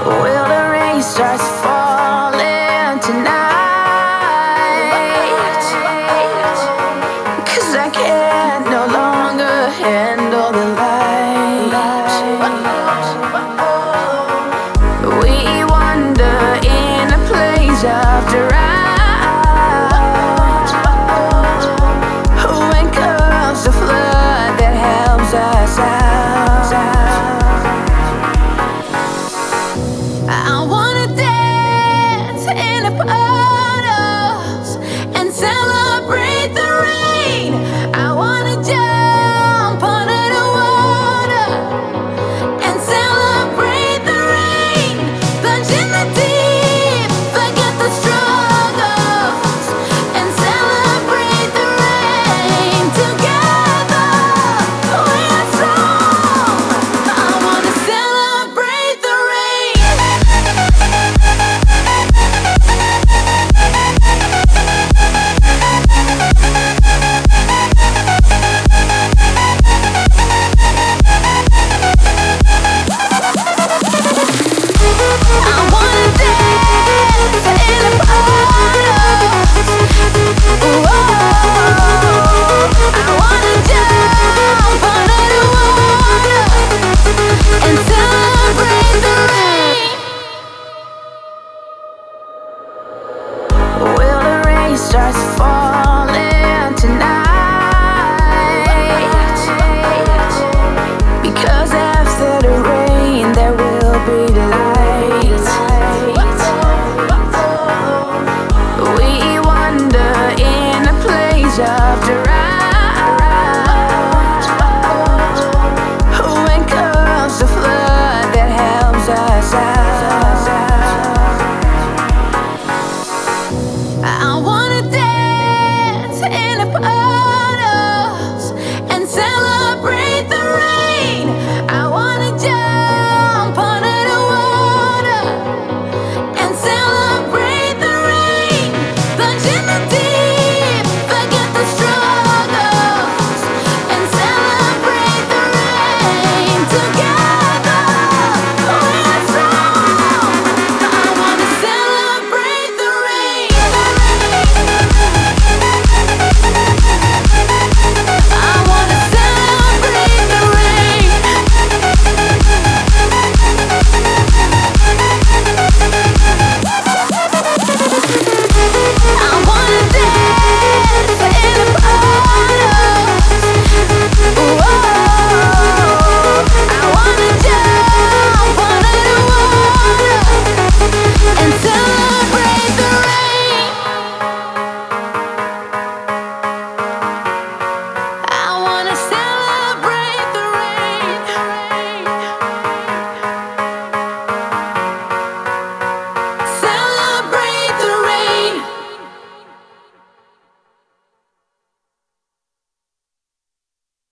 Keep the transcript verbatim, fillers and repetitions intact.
Will the rain starts falling tonight? 'Cause I can no longer handle the light. We wander in a place of drought. When comes the flood that helps us out, I wanna dance in the puddles and celebrate the rain. I wanna jump under the water and celebrate the rain. Plunge in the deep, forget the struggles, and celebrate the rain. Together we're strong. I wanna celebrate the rain. I wanna dance in the puddles. Whoa. I wanna jump under the water and celebrate the rain. Will the rain starts falling tonight? Because after the rain there will be light. We wander in a place of drought. When comes the flood that helps us out.